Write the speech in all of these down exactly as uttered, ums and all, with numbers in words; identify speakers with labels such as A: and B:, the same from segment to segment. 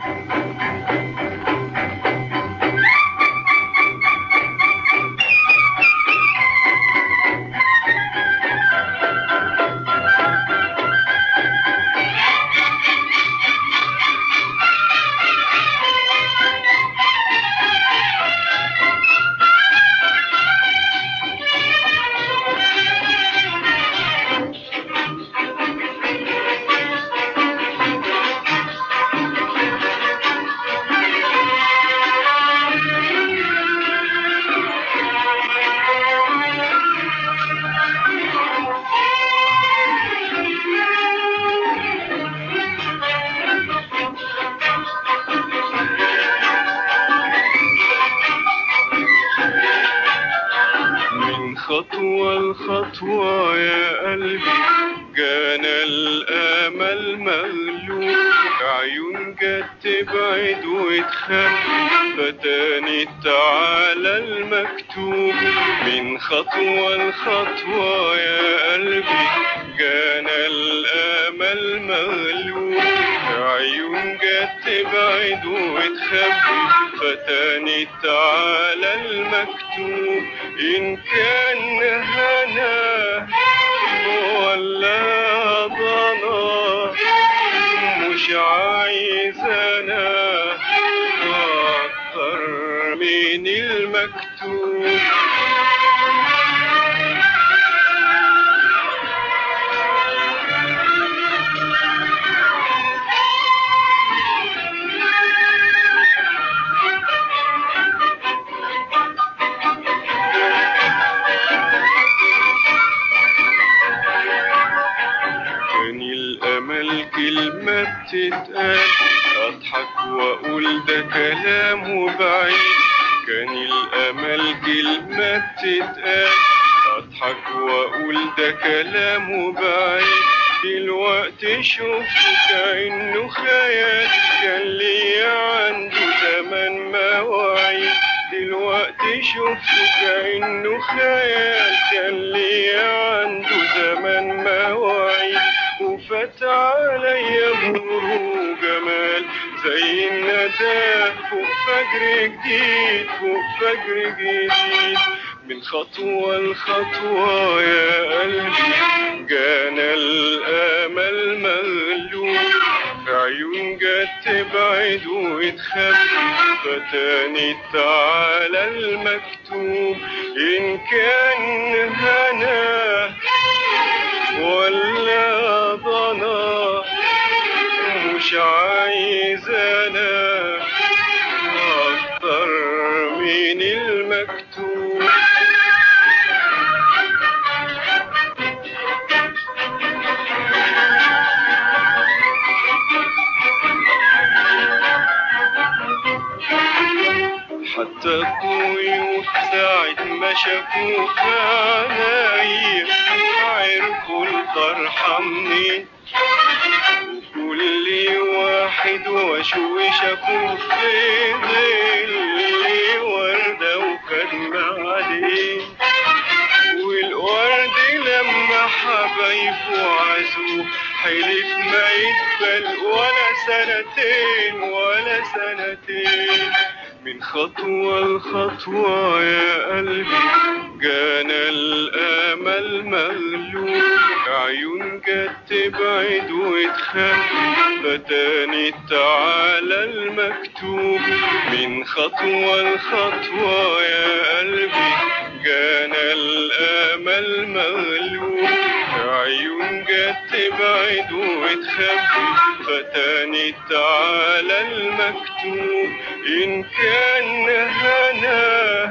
A: خطوة الخطوة يا قلبي جانا الأمل مغلوب، عيون جت تبعد وتخبي فتانت على المكتوب. من خطوة الخطوة يا قلبي جانا الأمل مغلوب، عيون جت تبعد وتخبي فتانت على المكتوب. إن كان هنا ولا ضنا مش عايز أنا أكتر من المكتوب. كلمة بتتقال أضحك وأقول ده كلام بعيد، كان الأمل كلمة بتتقال أضحك وأقول ده كلام بعيد. دلوقتي شوفه كأنه خيال كان ليا عنده زمان مواعيد. دلوقتي شوفه كأنه خيال كان ليا عنده زمان مواعيد. وفات عليا نور وجمال زي الندى فوق فجر جديد فوق فجر جديد. من خطوة لخطوة يا قلبي جانا الأمل مغلوب، عيون جت تبعد وتخبي فتانت على المكتوب. إن كان هنا ولا ضنا مش عايز أنا أكتر من المكتوب. حتى الضيوف ساعة ما شافوك عينيا عرفوا الفرحة منين، وكل واحد وشوش شافوه في ظل وردة وكان عليه. والورد لما حبايبه عزوه حلف ما يقبل ولا سنتين ولا سنتين. من خطوة لخطوة يا قلبي جانا الأمل مغلوب، عيون جت تبعد وتخبي فتانت على المكتوب. من خطوة لخطوة يا قلبي جانا الأمل مغلوب، عيون جت تبعد وتخبي فتانت على المكتوب. إن كان هنا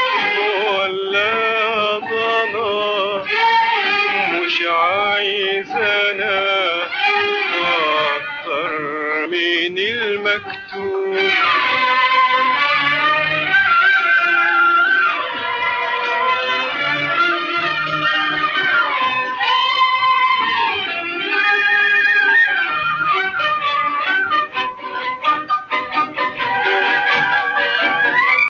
A: ولا ضنا مش عايز أنا أكتر من المكتوب.